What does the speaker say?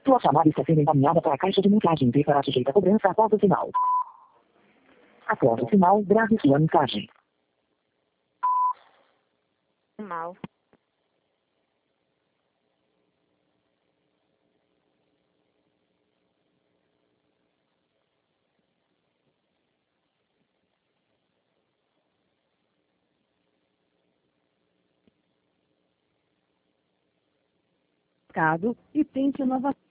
Sua chamada está sendo encaminhada para a caixa de mensagem e será sujeita a cobrança após o sinal. Após o sinal, grave sua mensagem. Mal. E tente novamente.